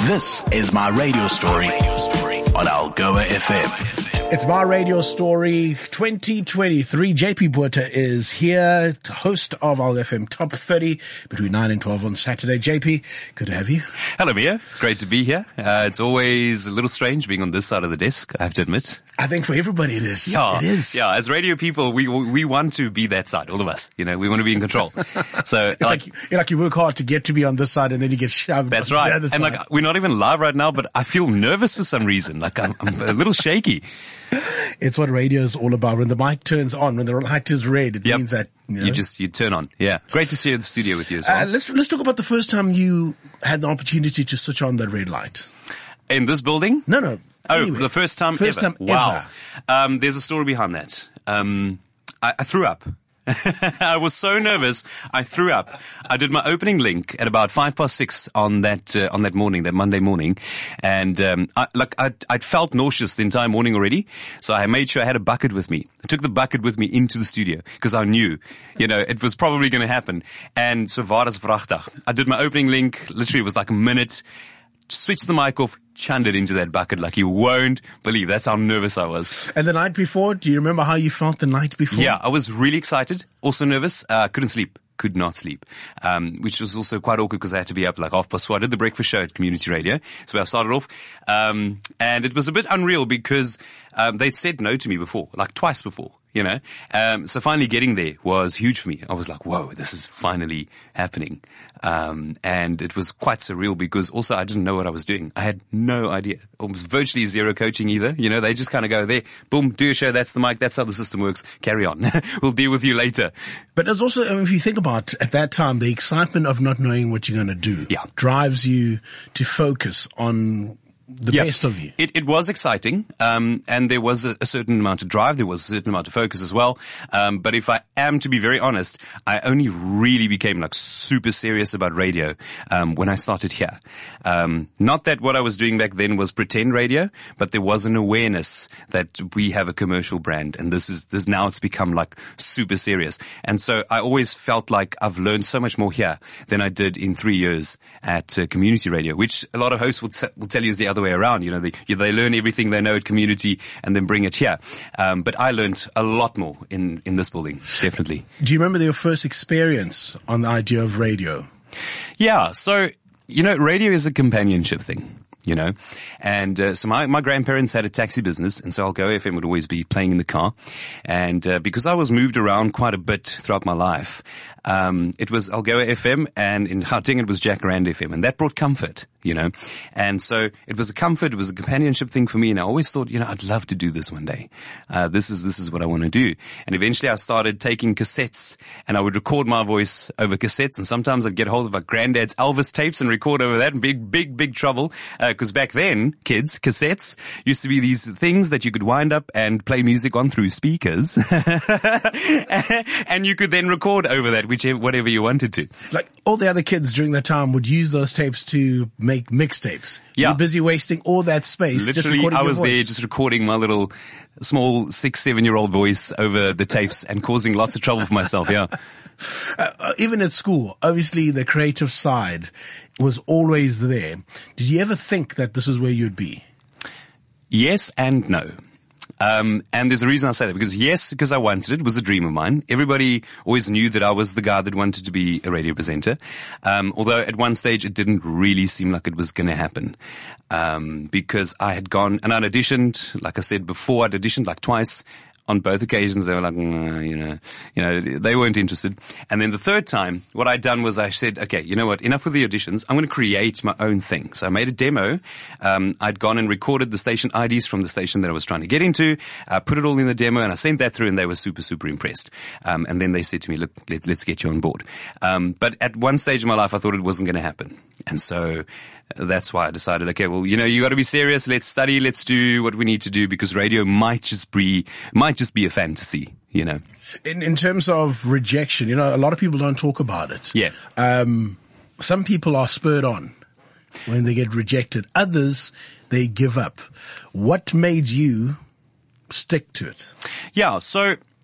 This is My Radio Story on Algoa FM. It's My Radio Story 2023. JP Botha is here, host of Algoa FM Top 30 between 9 and 12 on Saturday. JP, good to have you. Hello, Mia. Great to be here. It's always a little strange being on this side of the desk, I have to admit. I think for everybody it is. Yeah, it is. Yeah, as radio people, we want to be that side, all of us. You know, we want to be in control. So it's like you work hard to get to be on this side and then you get shoved. That's right. The other side. And we're not even live right now, but I feel nervous for some reason. I'm a little shaky. It's what radio is all about. When the mic turns on, when the light is red, it means that, you turn on. Yeah. Great to see you in the studio with you as well. Let's talk about the first time you had the opportunity to switch on that red light. In this building? No. Oh, anyway, the first time ever. Wow. There's a story behind that. I threw up. I was so nervous, I threw up. I did my opening link at about 6:05 on that morning, that Monday morning, and I'd felt nauseous the entire morning already. So I made sure I had a bucket with me. I took the bucket with me into the studio because I knew, it was probably going to happen. And so varas vrachtig. I did my opening link. Literally, it was like a minute. Switched the mic off, chunned it into that bucket like you won't believe. That's how nervous I was. And the night before, do you remember how you felt the night before? Yeah, I was really excited, also nervous, couldn't sleep. Could not sleep, which was also quite awkward because I had to be up like 4:30. I did the breakfast show at Community Radio. So I started off, and it was a bit unreal because, they'd said no to me before, like twice before, so finally getting there was huge for me. I was like, whoa, this is finally happening. And it was quite surreal because also I didn't know what I was doing. I had no idea. It was virtually zero coaching either. They just kind of go there, boom, do your show. That's the mic. That's how the system works. Carry on. We'll deal with you later. But there's also, if you think about at that time, the excitement of not knowing what you're going to do drives you to focus on the best of you. It was exciting, and there was a certain amount of drive. There was a certain amount of focus as well. But if I am to be very honest, I only really became super serious about radio, when I started here. Not that what I was doing back then was pretend radio, but there was an awareness that we have a commercial brand, and this now it's become super serious. And so I always felt like I've learned so much more here than I did in 3 years at Community Radio, which a lot of hosts will tell you is the other way around. They learn everything they know at Community and then bring it here. But I learned a lot more in this building, definitely. Do you remember your first experience on the idea of radio? Yeah. So, radio is a companionship thing. And, so my grandparents had a taxi business, and so Algoa FM would always be playing in the car. And, because I was moved around quite a bit throughout my life, it was Algoa FM, and in Gauteng it was Jacaranda FM, and that brought comfort, and so it was a comfort, it was a companionship thing for me, and I always thought, I'd love to do this one day. This is what I want to do. And eventually I started taking cassettes, and I would record my voice over cassettes, and sometimes I'd get hold of my granddad's Elvis tapes and record over that, and big trouble, because back then, kids, cassettes used to be these things that you could wind up and play music on through speakers, and you could then record over that, whatever you wanted to. Like all the other kids during that time would use those tapes to make mixtapes. Yeah. You're busy wasting all that space. Literally, just recording I was your voice. there just recording my little small 6-7-year-old voice over the tapes and causing lots of trouble for myself. Yeah. Even at school, obviously the creative side was always there. Did you ever think that this is where you'd be? Yes and no. And there's a reason I say that, because I wanted it. It was a dream of mine. Everybody always knew that I was the guy that wanted to be a radio presenter. Although at one stage it didn't really seem like it was going to happen. Because I had gone and I'd auditioned, like I said before, I'd auditioned twice. On both occasions, they were like, they weren't interested. And then the third time, what I'd done was I said, okay, you know what, enough with the auditions. I'm going to create my own thing. So I made a demo. I'd gone and recorded the station IDs from the station that I was trying to get into, put it all in the demo, and I sent that through, and they were super, super impressed. And then they said to me, look, let's get you on board. But at one stage in my life, I thought it wasn't going to happen. And so that's why I decided, okay, well, you got to be serious. Let's study. Let's do what we need to do, because radio might just be a fantasy, In terms of rejection, a lot of people don't talk about it. Yeah. Some people are spurred on when they get rejected. Others, they give up. What made you stick to it? Yeah. So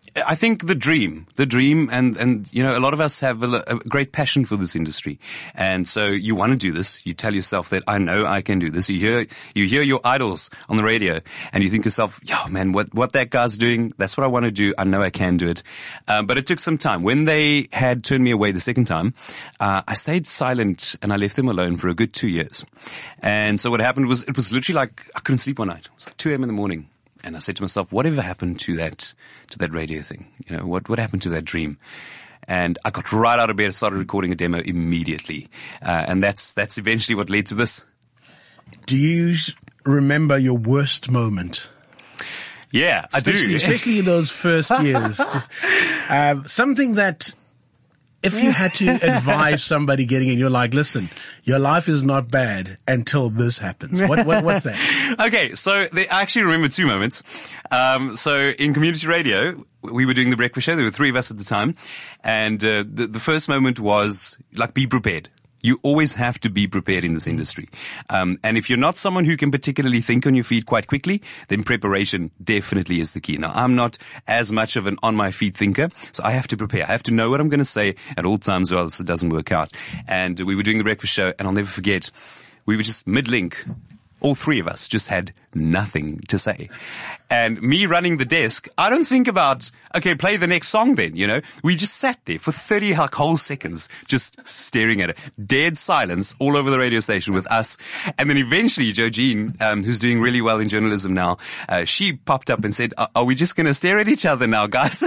I think the dream, and you know, a lot of us have a great passion for this industry, and so you want to do this. You tell yourself that I know I can do this. You hear your idols on the radio, and you think to yourself, "Yo, man, what that guy's doing, that's what I want to do. I know I can do it." But it took some time. When they had turned me away the second time, I stayed silent and I left them alone for a good 2 years. And so what happened was, it was literally like I couldn't sleep one night. It was like 2 a.m. in the morning. And I said to myself, whatever happened to that radio thing? You know, what happened to that dream? And I got right out of bed and started recording a demo immediately. And that's eventually what led to this. Do you remember your worst moment? Yeah, I do. Especially in those first years. Something that, if you had to advise somebody getting in, you're like, listen, your life is not bad until this happens. What's that? Okay, so I actually remember 2 moments. So in community radio, we were doing the breakfast show. There were 3 of us at the time. And the first moment was like, be prepared. You always have to be prepared in this industry. And if you're not someone who can particularly think on your feet quite quickly, then preparation definitely is the key. Now, I'm not as much of an on my feet thinker, so I have to prepare. I have to know what I'm going to say at all times or else it doesn't work out. And we were doing the breakfast show, and I'll never forget, we were just mid-link. All 3 of us just had nothing to say. And me running the desk, I don't think about, okay, play the next song then, you know. We just sat there for 30 whole seconds, just staring at it. Dead silence all over the radio station with us. And then eventually, Georgine, who's doing really well in journalism now, she popped up and said, are we just going to stare at each other now, guys?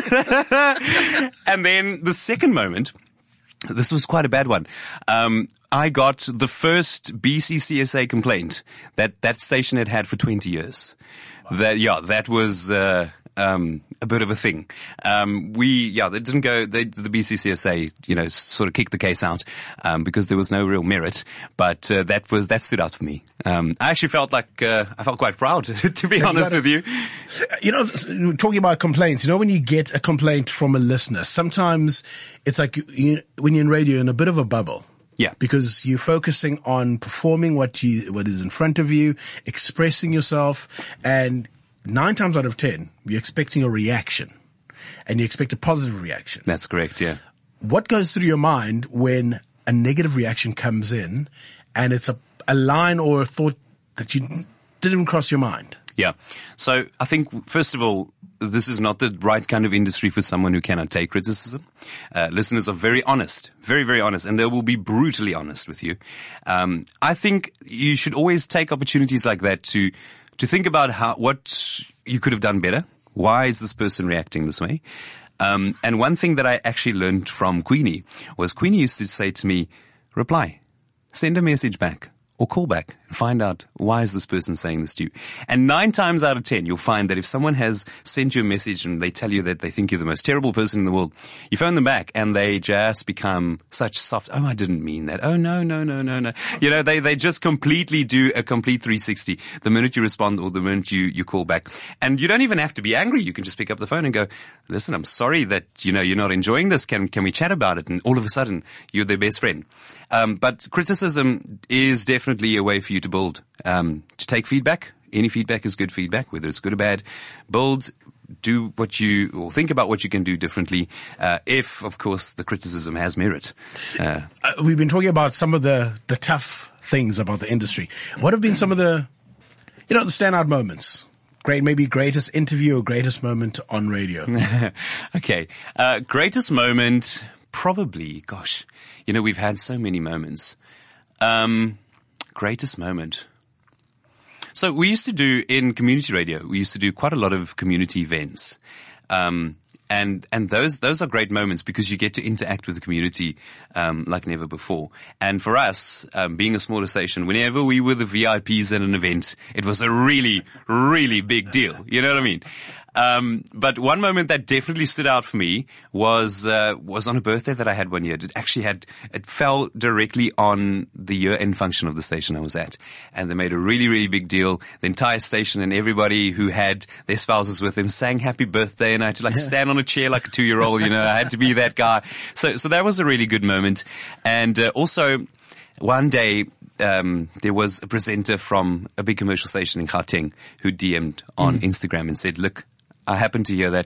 And then the second moment, this was quite a bad one. I got the first BCCSA complaint that station had for 20 years. Wow. That was a bit of a thing. They didn't go, the BCCSA, you know, sort of kicked the case out, because there was no real merit, but, that stood out for me. I actually felt like, I felt quite proud, to be honest with you. You know, talking about complaints, you know, when you get a complaint from a listener, sometimes it's like when you're in radio, in a bit of a bubble. Yeah. Because you're focusing on performing what is in front of you, expressing yourself, and 9 times out of 10, you're expecting a reaction, and you expect a positive reaction. That's correct, yeah. What goes through your mind when a negative reaction comes in, and it's a line or a thought that you didn't cross your mind? Yeah. So I think, first of all, this is not the right kind of industry for someone who cannot take criticism. Listeners are very honest, very, very honest, and they will be brutally honest with you. I think you should always take opportunities like that to think about what you could have done better. Why is this person reacting this way? And one thing that I actually learned from Queenie was Queenie used to say to me, reply, send a message back, or call back and find out, why is this person saying this to you? And 9 times out of 10, you'll find that if someone has sent you a message and they tell you that they think you're the most terrible person in the world, you phone them back and they just become such soft, oh, I didn't mean that. Oh, no. You know, they just completely do a complete 360 the minute you respond or the minute you call back. And you don't even have to be angry. You can just pick up the phone and go, listen, I'm sorry that, you know, you're not enjoying this. Can we chat about it? And all of a sudden, you're their best friend. But criticism is definitely a way for you to build, to take feedback. Any feedback is good feedback, whether it's good or bad. Build, do or think about what you can do differently, if, of course, the criticism has merit. We've been talking about some of the tough things about the industry. What have been some of the standout moments? Maybe greatest interview or greatest moment on radio? Okay. Greatest moment, probably, gosh, you know, we've had so many moments. Greatest moment. So we used to do in community radio, we used to do quite a lot of community events. And those are great moments because you get to interact with the community, like never before. And for us, being a smaller station, whenever we were the VIPs at an event, it was a really, really big deal. You know what I mean? But one moment that definitely stood out for me was on a birthday that I had one year. It fell directly on the year-end function of the station I was at. And they made a really, really big deal. The entire station and everybody who had their spouses with them sang happy birthday, and I had to stand on a chair like a 2-year-old, you know, I had to be that guy. So that was a really good moment. And, also one day, there was a presenter from a big commercial station in Gauteng who DM'd on Instagram and said, look, I happen to hear that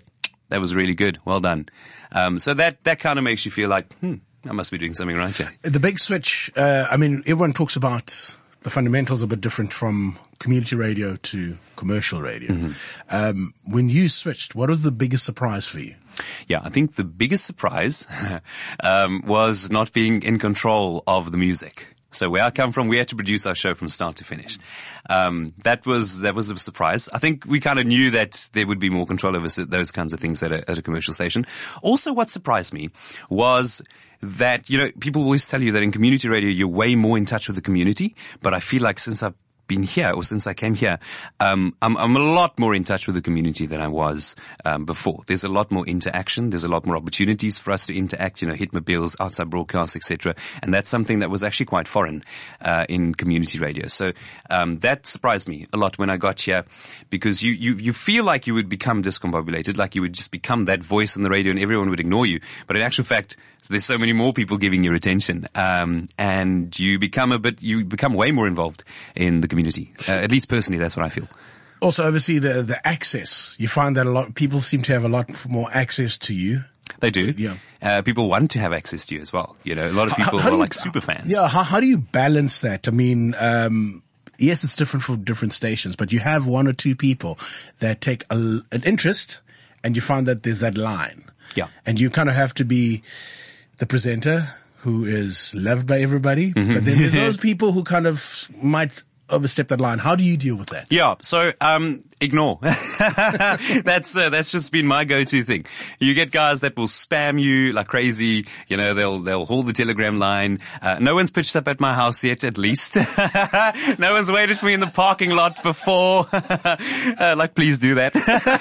that was really good. Well done. So that kind of makes you feel like, I must be doing something right here. The big switch, everyone talks about the fundamentals are a bit different from community radio to commercial radio. Mm-hmm. When you switched, what was the biggest surprise for you? Yeah, I think the biggest surprise was not being in control of the music. So where I come from, we had to produce our show from start to finish. That was a surprise. I think we kind of knew that there would be more control over those kinds of things at a commercial station. Also, what surprised me was that, people always tell you that in community radio, you're way more in touch with the community. But I feel like since I've been here, or since I came here, I'm a lot more in touch with the community than I was before. There's a lot more interaction. There's a lot more opportunities for us to interact, Hitmobiles, outside broadcasts, etc. And that's something that was actually quite foreign in community radio. So that surprised me a lot when I got here, because you feel like you would become discombobulated, like you would just become that voice on the radio and everyone would ignore you. But in actual fact, there's so many more people giving you attention, and you become way more involved in the community. At least personally, that's what I feel. Also, obviously, the access. You find that a lot people seem to have a lot more access to you. They do. Yeah. People want to have access to you as well. A lot of people are like super fans. Yeah. How do you balance that? I mean, yes, it's different for different stations, but you have one or two people that take an interest, and you find that there's that line. Yeah. And you kind of have to be the presenter who is loved by everybody, but then there's those people who kind of might overstep that line. How do you deal with that? Yeah, so ignore. That's just been my go-to thing. You get guys that will spam you like crazy. They'll hold the telegram line. No one's pitched up at my house yet, at least. No one's waited for me in the parking lot before. Please do that.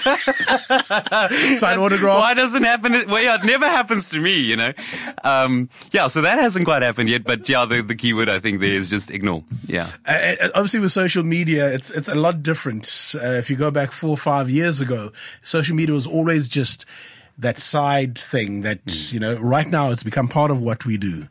Sign autograph. Why doesn't it happen? Well, yeah, it never happens to me, so that hasn't quite happened yet, but yeah, the keyword I think there is just ignore. Yeah. Obviously with social media, it's a lot different. If you go back 4 or 5 years ago, social media was always just that side thing that, right now it's become part of what we do.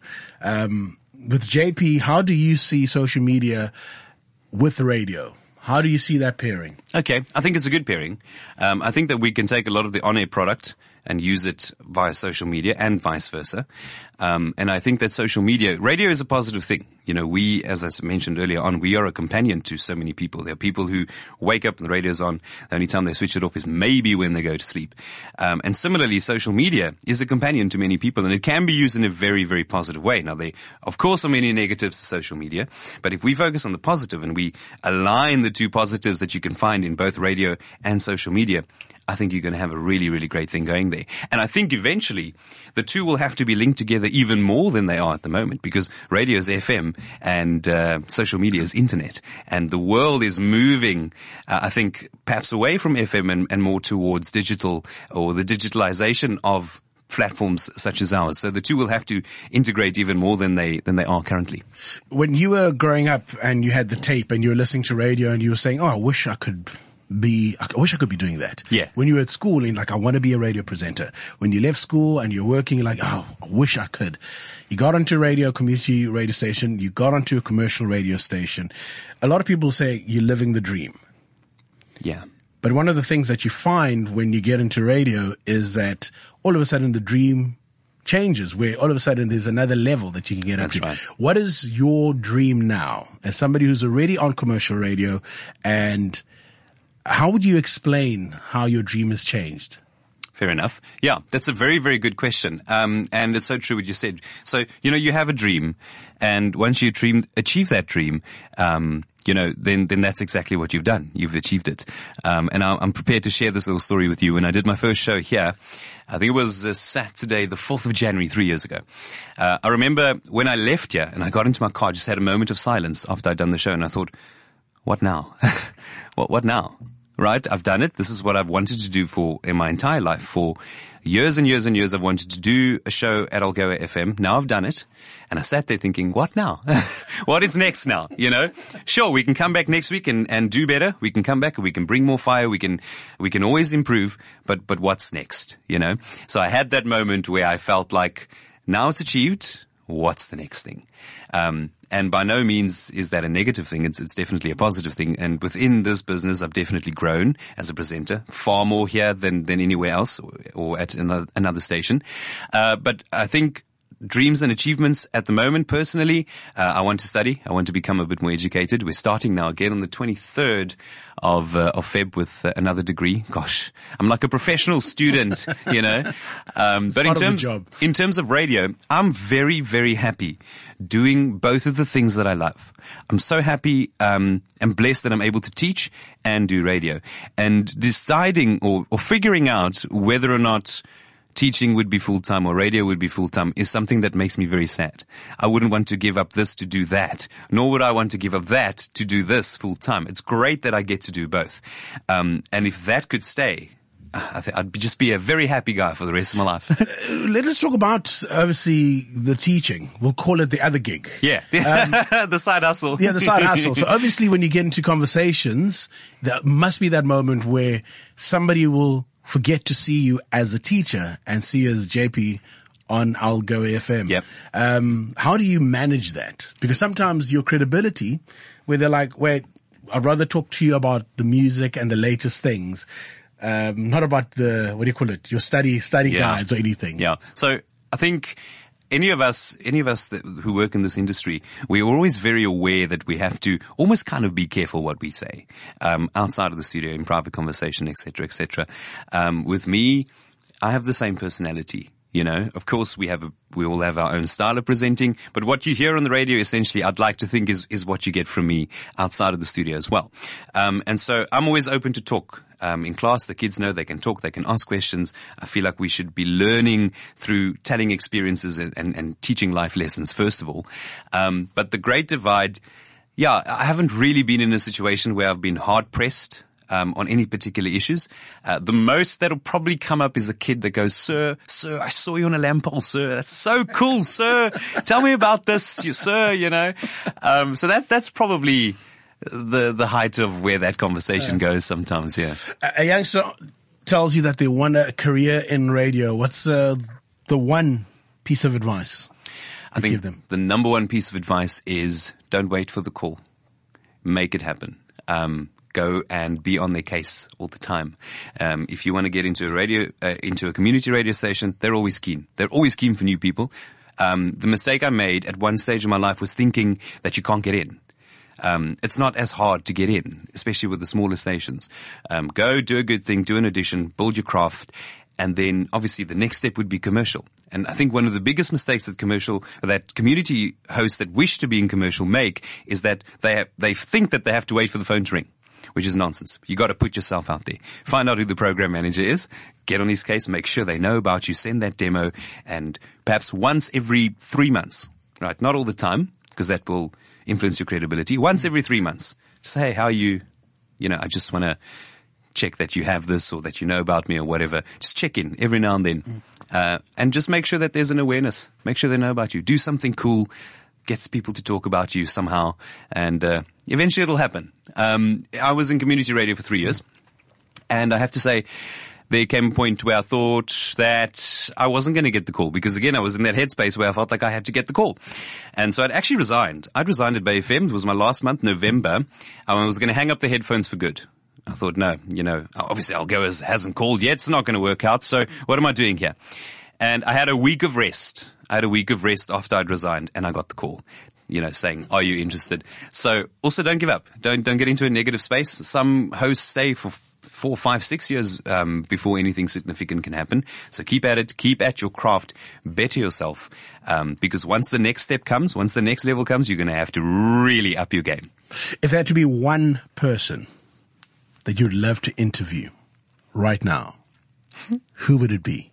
With JP, how do you see social media with the radio? How do you see that pairing? Okay. I think it's a good pairing. I think that we can take a lot of the on-air product and use it via social media and vice versa. And I think that social media, radio is a positive thing. We, as I mentioned earlier on, we are a companion to so many people. There are people who wake up and the radio's on. The only time they switch it off is maybe when they go to sleep. And similarly, social media is a companion to many people, and it can be used in a very, very positive way. Now, there, of course, are many negatives to social media, but if we focus on the positive and we align the two positives that you can find in both radio and social media, I think you're going to have a really, really great thing going there. And I think eventually the two will have to be linked together even more than they are at the moment, because radio is FM and social media is internet. And the world is moving, I think, perhaps away from FM and more towards digital, or the digitalization of platforms such as ours. So the two will have to integrate even more than they are currently. When you were growing up and you had the tape and you were listening to radio and you were saying, I wish I could be doing that. Yeah. When you were at school and I want to be a radio presenter. When you left school and you're working, you're like, I wish I could. You got onto a community radio station. You got onto a commercial radio station. A lot of people say you're living the dream. Yeah. But one of the things that you find when you get into radio is that all of a sudden the dream changes, where all of a sudden there's another level that you can get into. Right. What is your dream now as somebody who's already on commercial radio, and how would you explain how your dream has changed? Fair enough. Yeah, that's a very, very good question. And it's so true what you said. So, you have a dream, and once you achieve that dream, then that's exactly what you've done. You've achieved it. And I'm prepared to share this little story with you. When I did my first show here, I think it was Saturday, the 4th of January, 3 years ago. I remember when I left here and I got into my car, I just had a moment of silence after I'd done the show, and I thought, what now? What now? Right? I've done it. This is what I've wanted to do in my entire life. For years and years and years, I've wanted to do a show at Algoa FM. Now I've done it. And I sat there thinking, what now? What is next now? Sure, we can come back next week and do better. We can come back and we can bring more fire. We can always improve. But what's next? So I had that moment where I felt like, now it's achieved. What's the next thing? And And by no means is that a negative thing. It's definitely a positive thing. And within this business, I've definitely grown as a presenter, far more here than anywhere else or at another station. But I think dreams and achievements at the moment, personally, I want to study. I want to become a bit more educated. We're starting now again on the 23rd of Feb with another degree. Gosh, I'm like a professional student, you know. But in terms of radio, I'm very, very happy doing both of the things that I love. I'm so happy, and blessed that I'm able to teach and do radio, and deciding or figuring out whether or not teaching would be full-time or radio would be full-time is something that makes me very sad. I wouldn't want to give up this to do that, nor would I want to give up that to do this full-time. It's great that I get to do both. And if that could stay, I'd just be a very happy guy for the rest of my life. Let us talk about, obviously, the teaching. We'll call it the other gig. Yeah. The side hustle. Yeah, the side hustle. So obviously when you get into conversations, there must be that moment where somebody will forget to see you as a teacher and see you as JP on Algoa FM. Yep. How do you manage that? Because sometimes your credibility, where they're like, wait, I'd rather talk to you about the music and the latest things, not about your study guides or anything. Yeah. So I think any of us who work in this industry, we're always very aware that we have to almost kind of be careful what we say, outside of the studio, in private conversation, et cetera, et cetera. With me, I have the same personality. You know, of course we all have our own style of presenting, but what you hear on the radio, essentially, I'd like to think is what you get from me outside of the studio as well. And so I'm always open to talk. In class, the kids know they can talk, they can ask questions. I feel like we should be learning through telling experiences and teaching life lessons, first of all. But the great divide, yeah, I haven't really been in a situation where I've been hard pressed on any particular issues. The most that'll probably come up is a kid that goes, Sir, I saw you on a lamp pole, sir. That's so cool, sir. Tell me about this, sir, you know. So that's probably the height of where that conversation goes sometimes, yeah. A youngster tells you that they want a career in radio. What's the one piece of advice I think the number one piece of advice is don't wait for the call. Make it happen. Go and be on their case all the time. If you want to get into a community radio station, they're always keen. They're always keen for new people. The mistake I made at one stage of my life was thinking that you can't get in. It's not as hard to get in, especially with the smaller stations. Go do a good thing, do an audition, build your craft, and then obviously the next step would be commercial. And I think one of the biggest mistakes that community hosts that wish to be in commercial make is that they think that they have to wait for the phone to ring, which is nonsense. You got to put yourself out there. Find out who the program manager is, get on his case, make sure they know about you, send that demo, and perhaps once every 3 months, right? Not all the time, because that will influence your credibility. Once every 3 months, just say, hey, how are you? You know, I just want to check that you have this or that you know about me or whatever. Just check in every now and then. And just make sure that there's an awareness. Make sure they know about you. Do something cool. Gets people to talk about you somehow. And eventually it'll happen. I was in community radio for 3 years. And I have to say, there came a point where I thought that I wasn't going to get the call because, again, I was in that headspace where I felt like I had to get the call. And so I'd actually resigned. I'd resigned at Bay FM. It was my last month, November. I was going to hang up the headphones for good. I thought, no, you know, obviously Algoa hasn't called yet. It's not going to work out. So what am I doing here? And I had a week of rest. After I'd resigned, and I got the call, you know, saying, are you interested? So also don't give up. Don't get into a negative space. Some hosts stay for 4, 5, 6 years before anything significant can happen. So keep at it. Keep at your craft. Better yourself. Because once the next step comes, once the next level comes, you're going to have to really up your game. If there had to be one person that you'd love to interview right now, who would it be?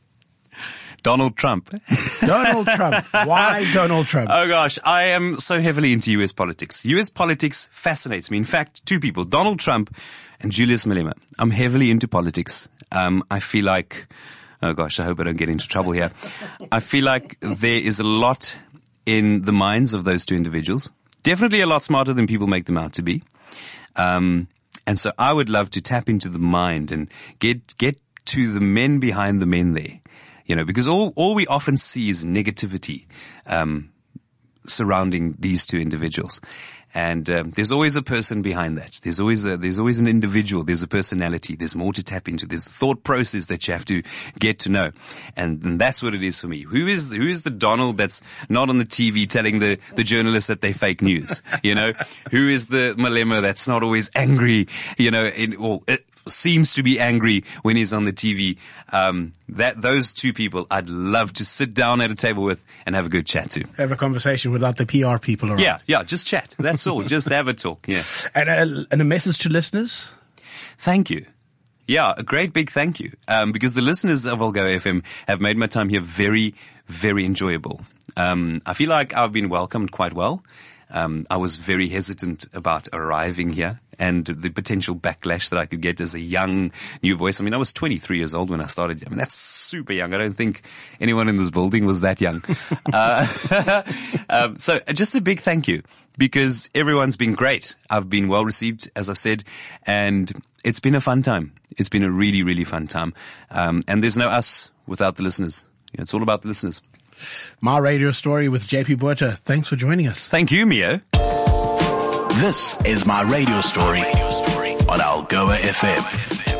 Donald Trump. Donald Trump. Why Donald Trump? Oh gosh, I am so heavily into US politics. US politics fascinates me. In fact, two people, Donald Trump and Julius Malema. I'm heavily into politics. I feel like, oh gosh, I hope I don't get into trouble here. I feel like there is a lot in the minds of those two individuals. Definitely a lot smarter than people make them out to be. And so I would love to tap into the mind and get to the men behind the men there. You know, because all we often see is negativity, surrounding these two individuals. And there's always a person behind that. There's always an individual. There's a personality. There's more to tap into. There's a thought process that you have to get to know, and that's what it is for me. Who is the Donald that's not on the TV telling the journalists that they fake news? You know, who is the Malema that's not always angry? You know, seems to be angry when he's on the TV. Those two people I'd love to sit down at a table with and have a good chat to. Have a conversation without the PR people around. Yeah, just chat. That's all. Just have a talk. Yeah. And a message to listeners? Thank you. Yeah, a great big thank you. Because the listeners of Algoa FM have made my time here very, very enjoyable. I feel like I've been welcomed quite well. I was very hesitant about arriving here and the potential backlash that I could get as a young new voice. I mean, I was 23 years old when I started. I mean, that's super young. I don't think anyone in this building was that young. So just a big thank you, because everyone's been great. I've been well received, as I said, and it's been a fun time. It's been a really, really fun time. And there's no us without the listeners. It's all about the listeners. My Radio Story with JP Botha. Thanks for joining us. Thank you, Mio. This is My Radio Story on Algoa FM.